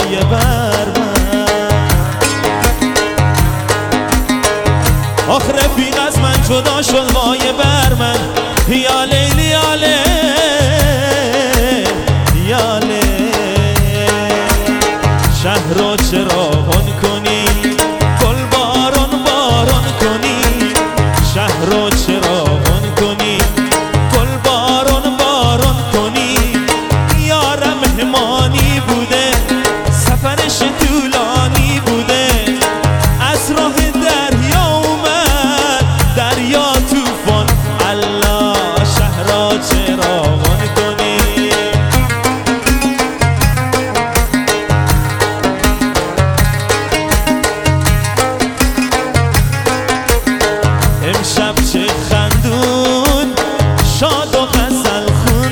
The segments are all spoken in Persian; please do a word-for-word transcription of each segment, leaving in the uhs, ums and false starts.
وای بر من. آخ رفیق از من جدا شد وای بر من. یا لیلی یا لیلی یا لیلی، شهر را چراغان کنی، گل باران باران کنی، شهر را چراغان کنی، گل باران باران کنی. یارم مهمانی بوده، سفرش طولانی بوده، از راه دریا اومد، دریا طوفان. الله شهر را چراغان کنی. امشب چه خندون، شاد و غزل خون،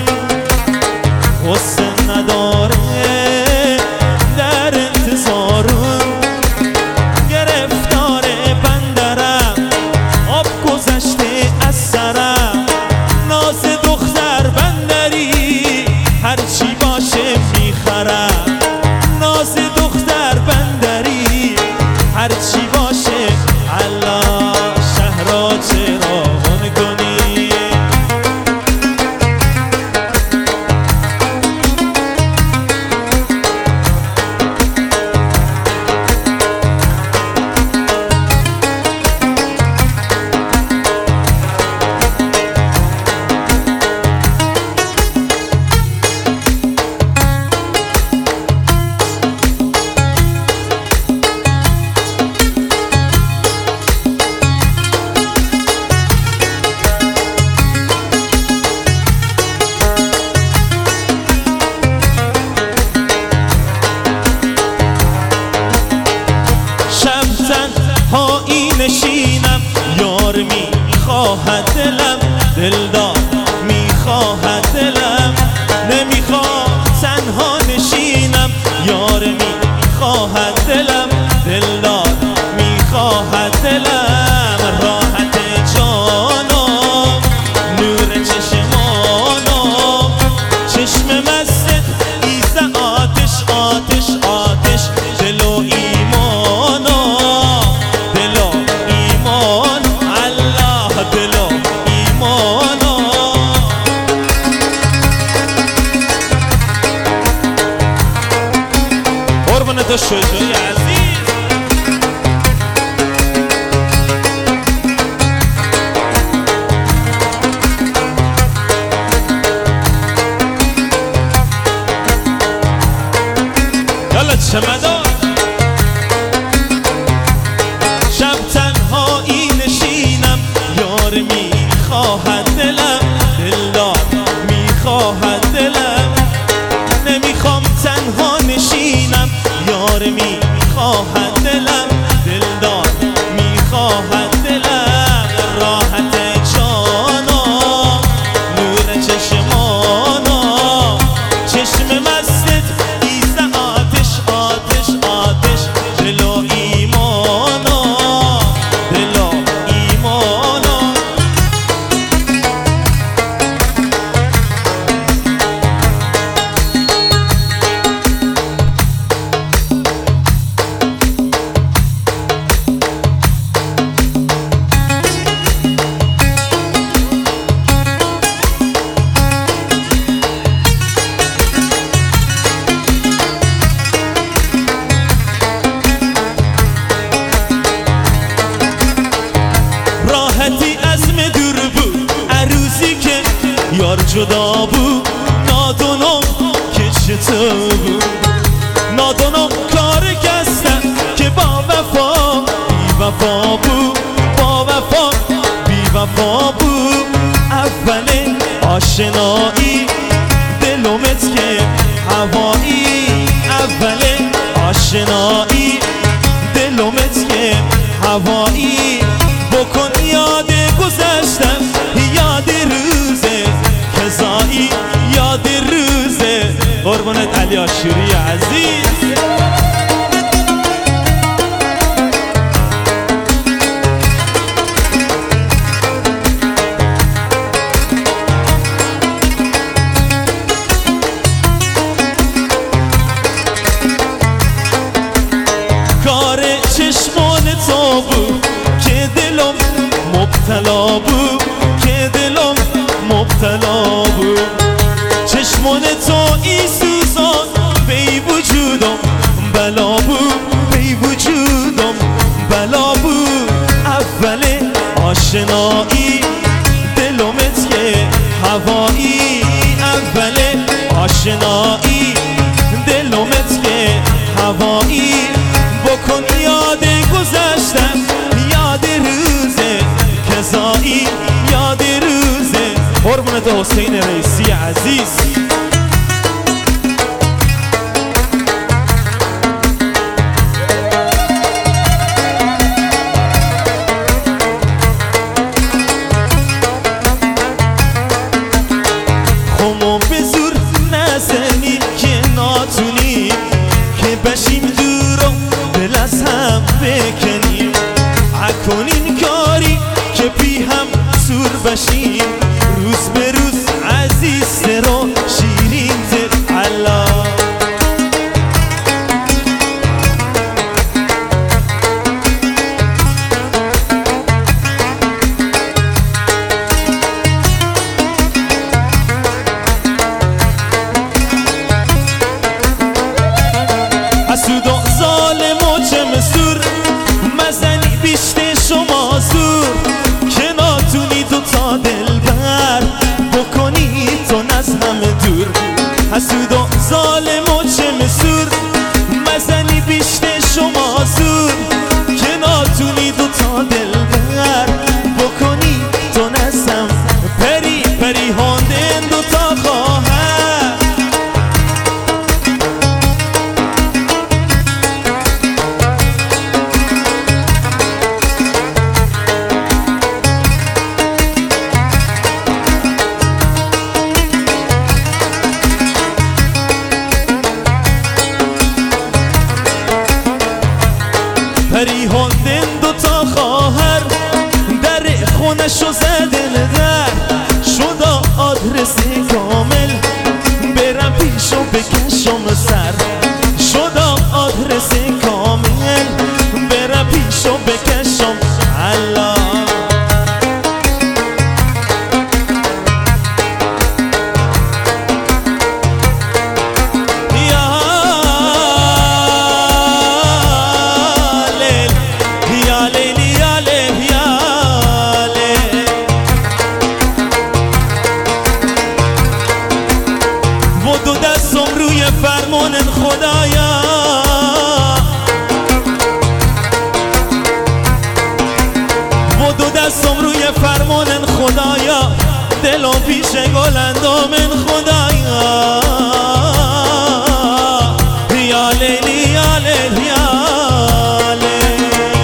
حسن نداره در انتظارون. گرفتار بندرم، آب گذشته از سرم، ناز دختر بندری هرچی باشه میخرم. ناز دختر بندری هرچی باشه. الله شهر را چراغان کنی. هایی نشینم، یار میخواهد دلم، دلدار میخواهد دلم. نمیخواد تنها نشینم، یار میخواهد دلم، دلدار میخواهد دلم. راحت جانم، نور چشمانم، چشم مستت ایزه آتش آتش آتش. دل و ایمانم، دل و ایمان. الله دل و ایمانم. قربان تو شجاعی عزیز. یالا چمدان. شب تنهایی نشینم، یار میخواهد دلم، دلدار میخواهد دلم. نمیخوام تنها نشینم، یار میخواهد دلم، دلدار میخواهد دلم. راحت جانم، نور چشمانم، چشم مستت ایزه آتش آتش آتش. دل و ایمانم، دل و ایمانم. راحتی عزم دور بود، عروسی که یار جدا بود. نادونم که چطور بود، نادونم کار کستم که با وفا بی وفا بود، با وفا بی وفا بود. اول آشنایی دلومت که هوایی، اول آشنایی دلومت که هوایی. بکن یاد گذشتم، یاد روزه کذایی، یاد روزه. قربونت علی آشوری عزیز. چشمان تو بود که دلم مبتلا بود که دلم مبتلا بود چشمان تو ای سوزان بی وجودم بلا بود بی وجودم بلا بود اول آشنایی دلمت که هوایی اول آشنایی دلمت که هوایی بکن یاد گذشتم یاد روزه کذایی یاد روزه قربونت حسین رئیسی عزیز خمو به زور نزنی که ناتونی که بشیم دورم دل از هم بکنیم اکنین کاری که بی هم سور بشیم روز به روز عزیز رو شیرین تر الله حسود و ظالم و چه مسور مزنی بیشته شما زور که ناتونی دو تا دل بر بکنی تو نز همه دور حسود و ظالم و چه مسور مزنی بیشته شما زور که ناتونی دو تا دل بر بکنی تو نز هم پری پری هاندن دو تا خواهر پری هاندن دو تا خواهر در خونشو زدن در شدا آدرس کامل برم پیشو بکشم سر شدا آدرس کامل برم پیشو بکشم الله دو دستم روی فرمان خدایا و دو دستم روی فرمان خدایا دلم پیش گل اندام خدایا یا لیلی یا لیلی یا لیلی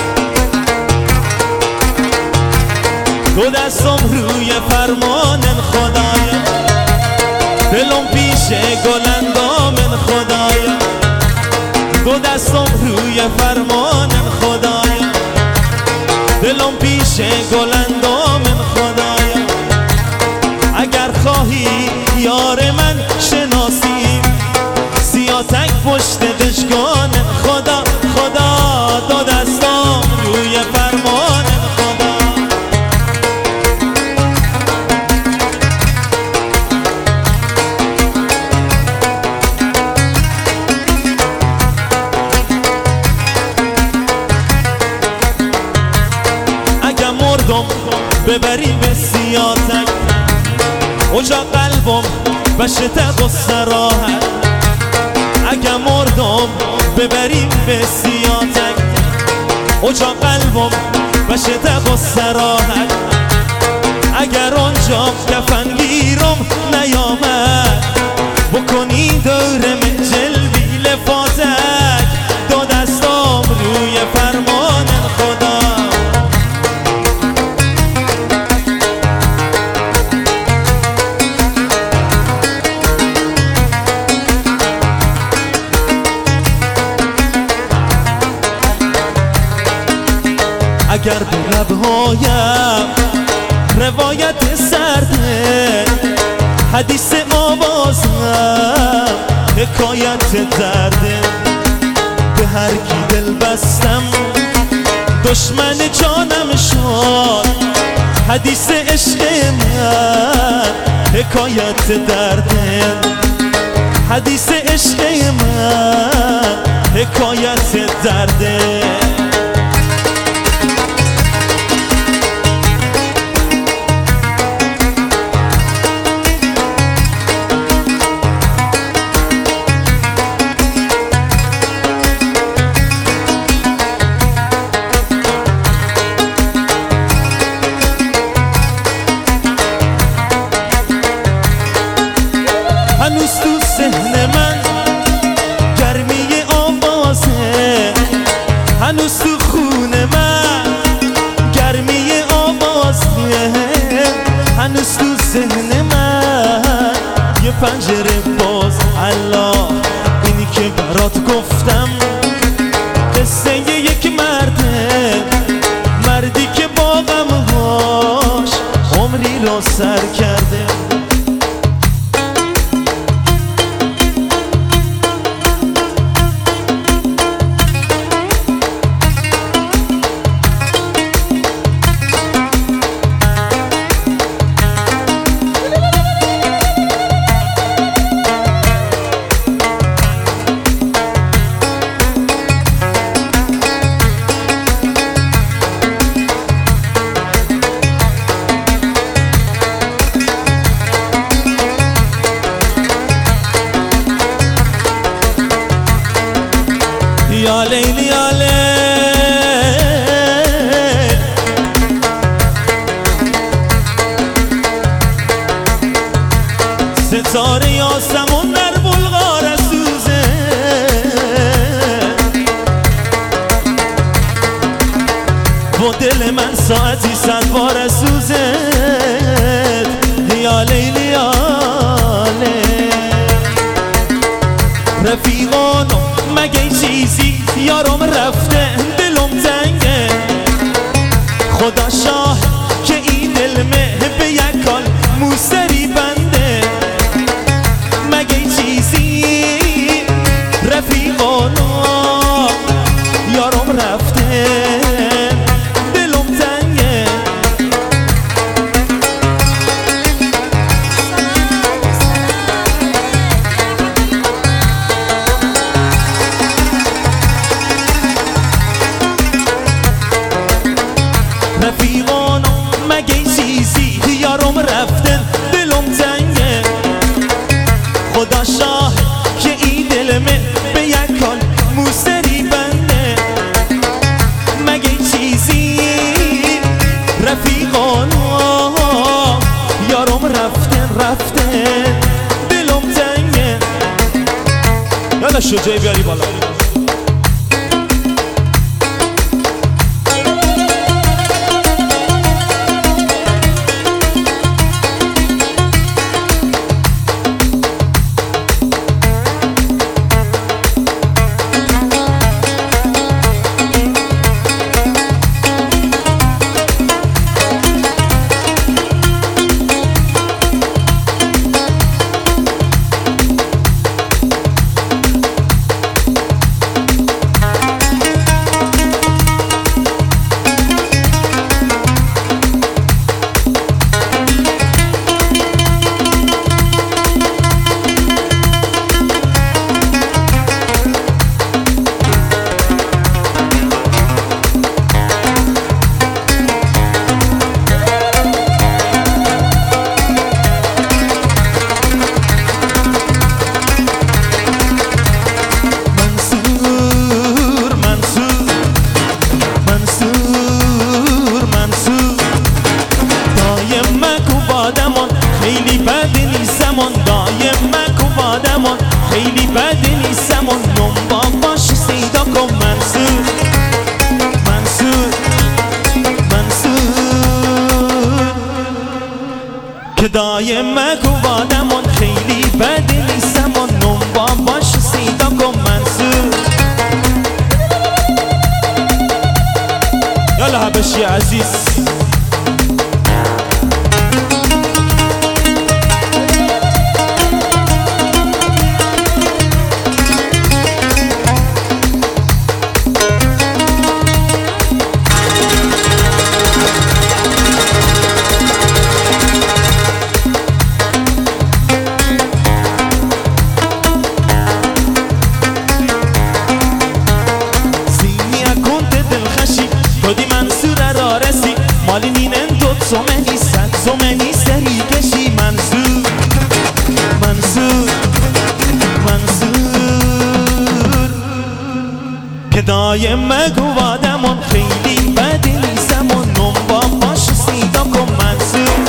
دو دستم روی فرمان خدایا دلم پیش گل اندام خدایا دو دستم روی فرمان خدایا دلم پیش گل اندام خدایا اگر خواهی یار من شناسی سیاتک پشت دشگان خدا خدا دو دستم روی فرمان خدا ببریم به سیاتک اوجا قلبم بشه تق و سراحت اگه مردم ببریم به سیاتک اوجا قلبم بشه تق و سراحت اگر اونجا کفنگیرم نیامد بکنی دورم جلوی لفاتک دو دستام روی فرمان خدا اگر به لبهایم روایت سرده حدیث آوازم حکایت درده به هر کی دل بستم دشمن جانم شد حدیث عشق من حکایت درده حدیث عشق من حکایت درده هنوز تو ذهن من گرمی آوازه هنوز تو خون من گرمی آوازه هنوز تو ذهن من یه پنجره باز الله اینی که برات گفتم قصه یک مرده مردی که با غمهاش عمری را سر کرده یا لیلی یا لیل ستاره یاسمون در بلغار سوزه و دل من ساعتی صد بار سوزه یا لیلی یا لیل رفیقانو مگه این چیزی یارم رفته دلم تنگه خدا شاه که این دلمه به یک کال موسری بنده مگه این چیزی رفیقانو یارم رفته دلم تنگه رفیقانو مگه این چیزی یارم رفتن دلم تنگه خدا شاه که این دلمه به یک کال موسری بنده مگه این چیزی رفیقانو یارم رفتن رفتن دلم تنگه یالا شجاعی بیاری بالا خیلی بد نیستمون دایم مکو بادمون خیلی بد نیستمون نمبا باش سیدا کن منصور منصور منصور که دایم مکو بادمون خیلی بد نیستمون نمبا باش سیدا کن منصور یالا حبشی عزیز Halinin tutsu meni satsu meni seri کشی منصور منصور منصور که دایم مگو آدمون خیلی بدی نیستم و نمبا باش سیدا کن منصور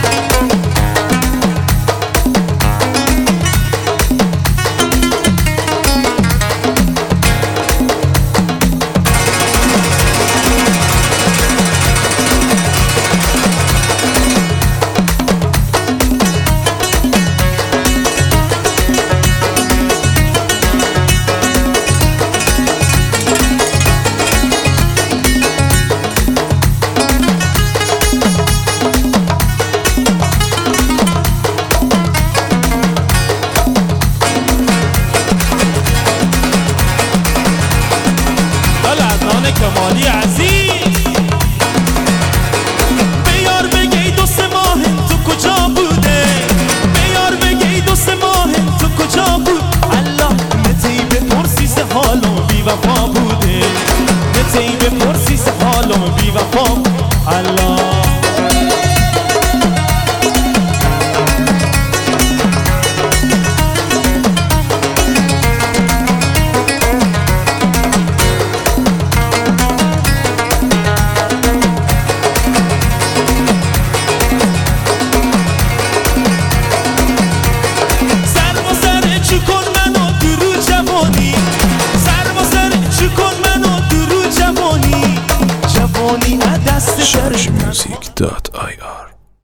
کمالی عزیز بیار بگی دو سه ماه تو کجا بوده بیار بگی دو سه ماه تو کجا بود الله نتی بپرسی سه حالم بی وفا بوده نتی بپرسی سه حالم بی وفا الله Shortmusic dot I R